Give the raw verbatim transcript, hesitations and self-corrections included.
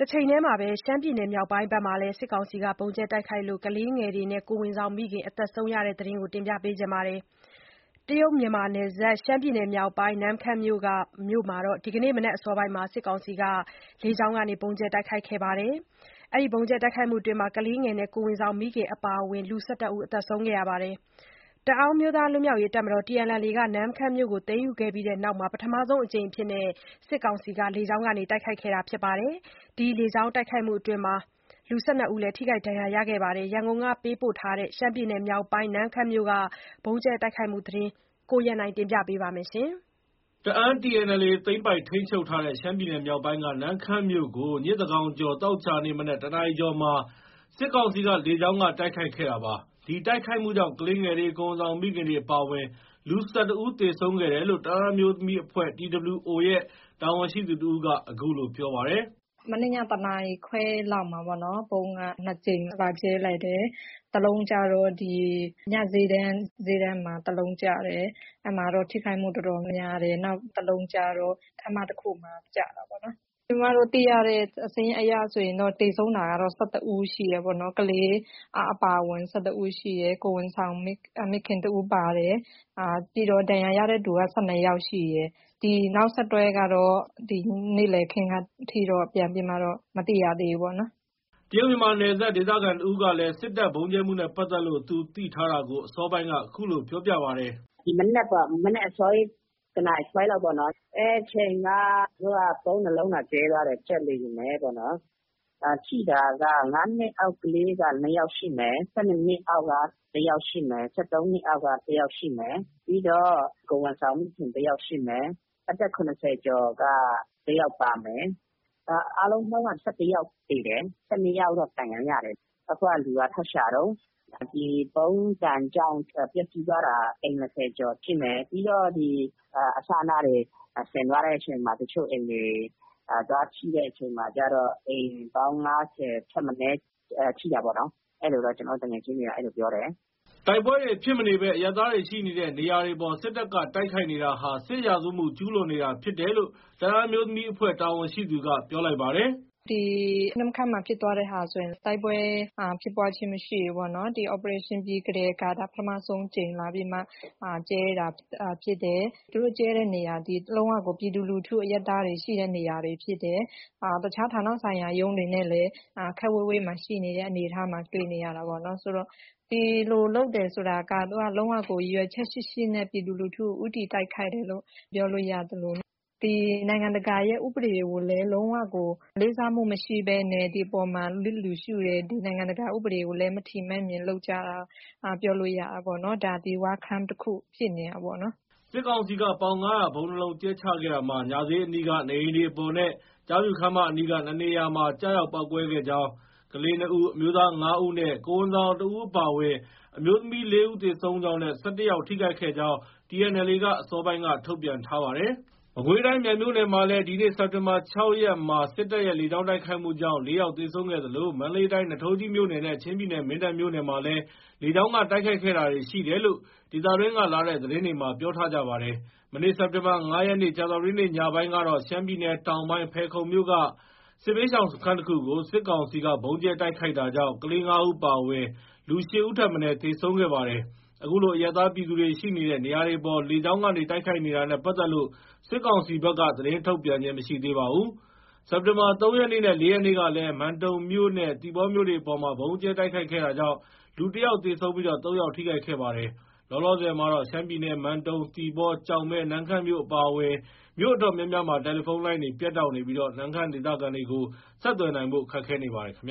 တချိန်တည်းမှာပဲရှမ်းပြည်နယ်မြောက်ပိုင်းဘက်မှာလည်းစစ်ကောင်စီကဗုံးကြဲတိုက်ခိုက်လို့ကလေးငယ်တွေနဲ့ကိုယ်ဝန်ဆောင်မိခင်အသက်ဆုံးရတဲ့သတင်းကိုတင်ပြပေးချင်ပါတယ်။ တရုတ်မြန်မာနယ်စပ်ရှမ်းပြည်နယ်မြောက်ပိုင်းနမ့်ခမ်းမြို့ကမြို့မှာဒီကနေ့မနက်အစောပိုင်းမှာစစ်ကောင်စီကလေကြောင်းကနေဗုံးကြဲတိုက်ခိုက်ခဲ့ပါတယ်။ အဲဒီဗုံးကြဲတိုက်ခိုက်မှုအတွင်းကလေးငယ်နဲ့ကိုယ်ဝန်ဆောင်မိခင်အပါအဝင်လူ ၁၁ ဦးသေဆုံးခဲ့ရပါတယ်။ တအာင်းအမျိုးသားလွတ်မြောက်ရေးတပ်မတော် T N L A ကနမ့်ခမ်းမြို့ကိုသိမ်းယူခဲ့ပြီးနောက်ပထမဆုံးအကြိမ်အဖြစ်စစ်ကောင်စီကလေကြောင်းကနေတိုက်ခိုက်ခဲ့တာဖြစ်ပါတယ်။ ဒီလေကြောင်းတိုက်ခိုက်မှုအတွင်း လူ ၁၂ ဦးထိခိုက်ဒဏ်ရာရခဲ့ပါတယ်။ ရန်ကုန်ကပေးပို့တဲ့ရှမ်းပြည်နယ်မြောက်ပိုင်းနမ့်ခမ်းမြို့ကဗုံးကြဲတိုက်ခိုက်မှုသတင်းကိုကိုရန်နိုင်ကတင်ပြပေးထားပါတယ်။ တအာင်း T N L A သိမ်းပိုက်ထိန်းချုပ်ထားတဲ့ရှမ်းပြည်နယ်မြောက်ပိုင်းကနမ့်ခမ်းမြို့ကို ညဉ့်သန်းခေါင်ကျော်သောကြာနေ့မနက် တနာရီကျော်မှာ စစ်ကောင်စီက လေကြောင်းက တိုက်ခိုက်ခဲ့တာပါ။ ဒီတိုက်ခိုက်မှုကြောင့် ကလေးငယ်တွေ၊ ကိုယ်ဝန်ဆောင်မိခင်တွေအပါအဝင် လူ ၁၁ ဦးသေဆုံးခဲ့တယ်လို့ တအာင်းအမျိုးသမီးအဖွဲ့ T W O ရဲ့ တာဝန်ရှိသူတဦးက အခုလို ပြောပါတယ်။ “မနေ့ည တနာရီခွဲလောက်မှာပေါ့နော်။ ဗုံးက နှစ်ကြိမ်လာကြဲလိုက်တယ်။ တလုံးကျတော့ ဒီညဈေးတန်းဈေးတန်းမှာတလုံးကျတယ်။ အဲ့မှာတော့ ထိခိုက်မှုတော်တော်များတယ်။ နောက်တလုံးကျတော့ ခန်းမတခုမှာကျတာပေါ့နော်။ ကျမတို့သိရတဲ့စာရင်းအရဆိုရင်တော့ သေဆုံးတာကတော့ ၁၁ ဦးရှိတယ်ပေါ့နော်။ ကလေးအပါအဝင် ၁၁ ဦးရှိတယ်။ ကိုယ်ဝန်ဆောင်မိခင်တဦးပါတယ်။ ပြီးတော့ဒဏ်ရာရတဲ့သူက ၁၂ ယောက်ရှိတယ်။ ဒီနောက်ဆက်တွဲကတော့ ဒီနေ့လည်ခင်းအထိတော့ ပြန်ပြီးမှတော့ မသိရသေးဘူးပေါ့နော်။ ” တရုတ်မြန်မာနယ်စပ်ဒေသခံတဦးကလည်း စစ်တပ်ဗုံးကြဲမှုနဲ့ပတ်သက်လို့ သူသိထားတာကို အစောပိုင်းက အခုလို ပြောပြပါတယ်။ “ဒီမနက်ပေါ့။ မနက်အစောကြီး တနာရီခွဲလောက်ပေါ့နော်။ အဲ့အချိန်က သူတို့က ဗုံးနှစ်လုံးလာကြဲသွားတယ်။ ဂျက်လေယာဉ်နဲ့ပေါ့နော်။ ထိတာက ငါးနှစ်အောက်ကလေးက နှစ်ယောက်ရှိမယ်။ ၁၂ နှစ်အောက်က တယောက်ရှိမယ်။ ၁၃ နှစ်အောက်က တယောက်ရှိမယ်။ ပြီးတော့ ကိုယ်ဝန်ဆောင်မိခင်တယောက်ရှိမယ်။ အသက် ၇၀ ကျော်က တယောက်ပါမယ်။ အားလုံးပေါင်းက ၁၁ ယောက်သေတယ်။ ၁၂ ယောက်တော့ ဒဏ်ရာရတယ်။ အခုက လူက ထပ်ရှာတုန်း။ ဒီဗုံးဒဏ်ကြောင့်ပျက်စီးသွားတာ အိမ် ၂၀ ကျော်ရှိမယ်။ ပြီးတော့ ဒီအစအနတွေစင်သွားတဲ့အချိန်မှာ တချို့အိမ်တွေသွားထိတဲ့အချိန်မှာကျတော့ အိမ်ပေါင်း ၅၀ ထက်မနည်းထိတာပေါ့နော်။ အဲ့လိုတော့ ကျနော်တို့သူငယ်ချင်းတွေက အဲ့လိုပြောတယ်။ ” တိုက်ပွဲတွေဖြစ်မနေဘဲ အရပ်သားတွေရှိနေတဲ့နေရာတွေအပေါ် စစ်တပ်က တိုက်ခိုက်နေတာဟာ စစ်ရာဇဝတ်မှုကျူးလွန်နေတာဖြစ်တယ်လို့ တအာင်းအမျိုးသမီးအဖွဲ့တာဝန်ရှိသူက ပြောလိုက်ပါတယ်။ “ဒီနမ့်ခမ်းမှာဖြစ်သွားတဲ့ဟာဆိုရင် တိုက်ပွဲဖြစ်ပွားခြင်းမရှိဘူးပေါ့နော်။ ဒီ operation ပြီးကတည်းက ဒါပထမဆုံးအကြိမ်လာပြီးမှ ကြဲတာဖြစ်တယ်။ သူတို့ကြဲတဲ့နေရာသည် လုံးဝကို ပြည်သူလူထုအရပ်သားတွေရှိတဲ့နေရာတွေဖြစ်တယ်။ တခြားဌာနဆိုင်ရာရုံးတွေနဲ့လည်း ခပ်ဝေးဝေးမှာရှိနေတဲ့အနေအထားမှာ တွေ့နေရတာပေါ့နော်။ ဆိုတော့ ဒီလိုလုပ်တယ်ဆိုတာက သူကလုံးဝကို ရည်ရွယ်ချက်ရှိရှိနဲ့ ပြည်သူလူထုကို ဦးတည်တိုက်ခိုက်တယ်လို့ ပြောလို့ရသလို ဒီနိုင်ငံတကာရဲ့ဥပဒေတွေကိုလည်း လုံးဝကိုလေးစားမှုမရှိဘဲနဲ့ ဒီအပေါ်မှာလစ်လျူရှုတယ်။ ဒီနိုင်ငံတကာဥပဒေကိုလည်း မထီမဲ့မြင်လုပ်ကြတာပြောလို့ရတာပေါ့နော်။ ဒါဒီ war crime တခုဖြစ်နေတာပေါ့နော်။ ” စစ်ကောင်စီက ပေါင် ၅၀၀ ဗုံးနှစ်လုံးကြဲချခဲ့တာမှာ ညဈေးအနီးကနေအိမ်တွေအပေါ်နဲ့ ကျားဖြူခန်းမအနီးက နှစ်နေရာမှာ ကျရောက်ပေါက်ကွဲခဲ့ကြောင်း၊ ကလေး နှစ်ဦး၊ အမျိုးသား ငါးဦးနဲ့ ကိုယ်ဝန်ဆောင်တဦးအပါအဝင် အမျိုးသမီး လေးဦးသေဆုံးကြောင်းနဲ့ ၁၁ ယောက်ထိခိုက်ခဲ့ကြောင်း T N L A က အစောပိုင်းက ထုတ်ပြန်ထားပါတယ်။ မကွေးတိုင်း မြိုင်မြို့နယ်မှာလည်း ဒီနေ့ စက်တင်ဘာ ၆ ရက်မှာ စစ်တပ်ရဲ့ လေကြောင်းတိုက်ခိုက်မှုကြောင့် လေးယောက်သေဆုံးခဲ့သလို မန္တလေးတိုင်း နွားထိုးကြီးမြို့နယ်နဲ့ ချင်းပြည်နယ် မင်းတပ်မြို့နယ်မှာလည်း လေကြောင်းက တိုက်ခိုက်ခဲ့တာတွေရှိတယ်လို့ ဒေသတွင်းကလာတဲ့သတင်းတွေမှာ ပြောထားကြပါတယ်။ မနေ့ စက်တင်ဘာ ၅ ရက် ကြာသပတေးနေ့ညပိုင်းကတော့ ရှမ်းပြည်နယ်တောင်ပိုင်း ဖယ်ခုံမြို့က စစ်ဘေးရှောင်စခန်းတခုကို စစ်ကောင်စီက ဗုံးကြဲတိုက်ခိုက်တာကြောင့် ကလေး ငါးဦးအပါအဝင် လူ ရှစ် ဦးထက်မနည်း သေဆုံးခဲ့ပါတယ်။ အခုလို အရပ်သားပြည်သူတွေရှိနေတဲ့နေရာတွေအပေါ် လေကြောင်းကနေတိုက်ခိုက်နေတာနဲ့ပတ်သက်လို့ စစ်ကောင်စီဘက်က သတင်းထုတ်ပြန်ခြင်းမရှိသေးပါဘူး။ စက်တင်ဘာ ၃ ရက်နဲ့ ၄ ရက်ကလည်း မန်တုံမြို့နဲ့ သီပေါမြို့တွေအပေါ် ဗုံးကြဲတိုက်ခိုက်ခဲ့တာကြောင့် လူ တစ်ယောက်သေဆုံးပြီး သုံး ယောက်ထိခိုက်ခဲ့ပါတယ်။ လောလောဆယ်မှာတော့ ရှမ်းပြည်နယ် မန်တုံ၊ သီပေါ၊ ကျောက်မဲ၊ နမ့်ခမ်းမြို့အပါအဝင် မြို့အတော်များများမှာ တယ်လီဖုန်းလိုင်းတွေ ပြတ်တောက်နေပြီး နမ့်ခမ်းဒေသခံတွေကို ဆက်သွယ်နိုင်ဖို့ ခက်ခဲနေပါတယ်ခင်ဗျ